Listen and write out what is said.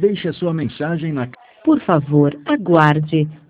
Deixe a sua mensagem na... Por favor, aguarde.